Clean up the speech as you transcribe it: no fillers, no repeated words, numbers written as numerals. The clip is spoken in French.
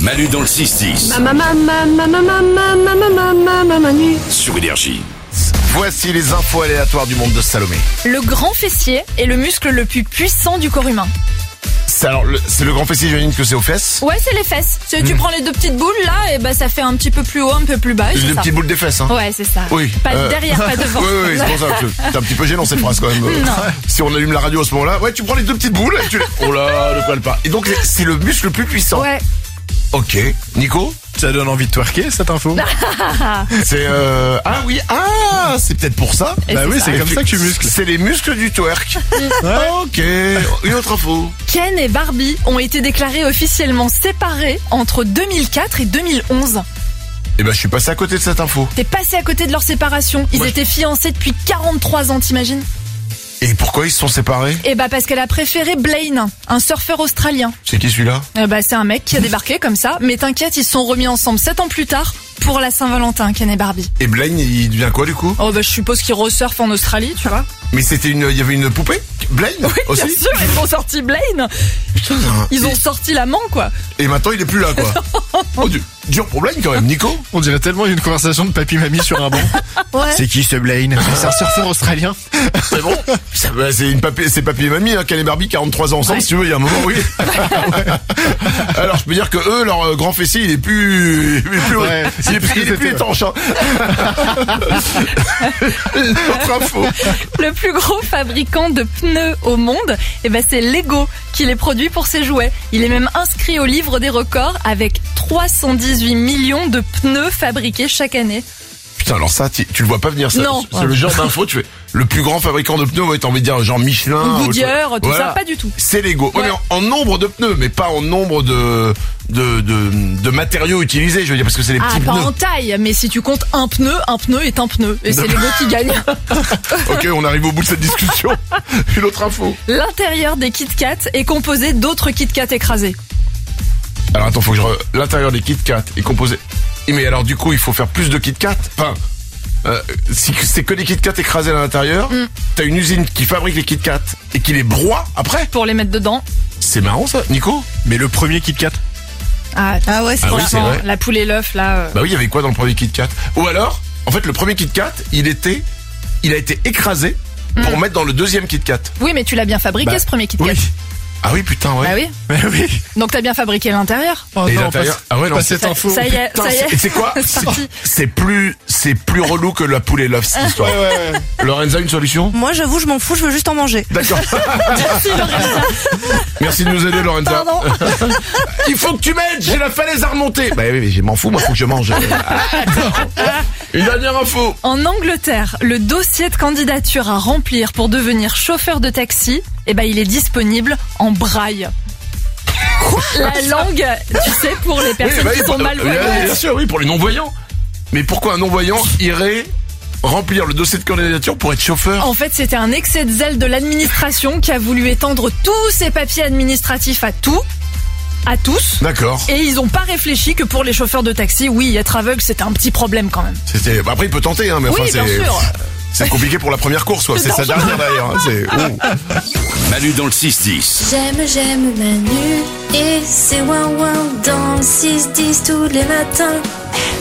Manu dans le 6-10. Manu. Sur Énergie. Voici les infos aléatoires du monde de Salomé. Le grand fessier est le muscle le plus puissant du corps humain. C'est le grand fessier, j'imagine que c'est aux fesses. Ouais, c'est les fesses. Tu prends les deux petites boules là, et bah ça fait un petit peu plus haut, un peu plus bas. Les deux petites boules des fesses, hein. Ouais, c'est ça. Oui. Pas derrière, pas devant. Oui, c'est pour ça que c'est un petit peu gênant cette phrase quand même. Non. Si on allume la radio à ce moment-là, ouais, tu prends les deux petites boules, oh là, ne colle pas. Et donc c'est le muscle le plus puissant. Ouais. Ok, Nico. Ça donne envie de twerker cette info. C'est c'est peut-être pour ça. Et Bah oui, ça. c'est comme ça que tu muscles. C'est les muscles du twerk. Ok, une autre info. Ken et Barbie ont été déclarés officiellement séparés entre 2004 et 2011. Eh ben, je suis passé à côté de cette info. T'es passé à côté de leur séparation. Ils Ouais. étaient fiancés depuis 43 ans, t'imagines? Et pourquoi ils se sont séparés? Et bah parce qu'elle a préféré Blaine, un surfeur australien. C'est qui celui-là? Bah c'est un mec qui a débarqué comme ça, mais t'inquiète, ils se sont remis ensemble 7 ans plus tard pour la Saint-Valentin, Ken et Barbie. Et Blaine, il devient quoi du coup? Oh bah je suppose qu'ils resurfent en Australie, tu vois. Mais il y avait une poupée? Blaine? Oui, aussi? bien sûr, ils ont sorti Blaine. Putain, Ils ont sorti l'amant, quoi. Et maintenant il est plus là quoi. Oh, dur pour Blaine quand même, Nico. On dirait tellement une conversation de papy-mamie sur un banc. Ouais. C'est qui ce Blaine? C'est un surfeur australien. C'est bon. C'est papy et mamie, hein, Ken et Barbie, 43 ans ensemble, Ouais. si tu veux, il y a un moment, oui. Alors je peux dire que eux, leur grand fessier, il est plus Ouais, il est plus étanche, hein. Autre info. Le plus gros fabricant de pneus au monde, c'est Lego qui les produit pour ses jouets. Il est même inscrit au livre des records avec 318 millions de pneus fabriqués chaque année. Putain, alors ça, tu le vois pas venir, ça. Non. C'est le genre d'info, tu fais, le plus grand fabricant de pneus, ouais, t'as envie de dire genre Michelin. Goodyear, tout Voilà. ça, pas du tout. C'est Lego. Ouais, Ouais. mais en nombre de pneus, mais pas en nombre de matériaux utilisés, je veux dire, parce que c'est les petits Pas pneus. en taille, mais si tu comptes un pneu est un pneu. Et c'est Lego qui gagne. Ok, on arrive au bout de cette discussion. Une autre info. L'intérieur des Kit Kat est composé d'autres Kit Kat écrasés. Alors attends, faut que l'intérieur des Kit Kat est composé. Mais alors du coup, il faut faire plus de Kit Kat. Enfin, si c'est que des Kit Kat écrasés à l'intérieur, t'as une usine qui fabrique les Kit Kat et qui les broie après. Pour les mettre dedans. C'est marrant ça, Nico. Mais le premier Kit Kat. Ah ouais, c'est Ah oui, ça. c'est vrai. La poule et l'œuf, là. Bah oui, il y avait quoi dans le premier Kit Kat? Ou alors, en fait, le premier Kit Kat, il a été écrasé pour mettre dans le deuxième Kit Kat. Oui, mais tu l'as bien fabriqué, Bah, ce premier Kit Kat. Oui. Ah oui, putain, ouais. Bah oui. Mais oui. Donc t'as bien fabriqué l'intérieur. Oh Et non, l'intérieur. Ah ouais, non. pas cette info. Ça y est, Putain, ça y est. c'est quoi? C'est parti. C'est plus relou que la poule et l'œuf, cette histoire. Ouais. Lorenza, une solution? Moi, j'avoue, je m'en fous, je veux juste en manger. D'accord. Merci, Lorenza. Merci de nous aider, Lorenza. Pardon. Il faut que tu m'aides, j'ai la falaise à remonter. Bah oui, mais je m'en fous, moi, faut que je mange. Une dernière info. En Angleterre, le dossier de candidature à remplir pour devenir chauffeur de taxi, il est disponible en braille. La langue, tu sais, pour les personnes qui sont malvoyantes. Bien sûr, oui, pour les non-voyants. Mais pourquoi un non-voyant irait remplir le dossier de candidature pour être chauffeur? En fait, c'était un excès de zèle de l'administration qui a voulu étendre tous ces papiers administratifs à tous. D'accord. Et ils ont pas réfléchi que pour les chauffeurs de taxi, oui, être aveugle, c'était un petit problème quand même. Après, il peut tenter, hein, mais Oui, enfin, bien sûr. c'est compliqué pour la première course, quoi. C'est sa dernière d'ailleurs. Hein, Manu dans le 6-10. J'aime Manu et c'est ouin ouin dans le 6-10 tous les matins.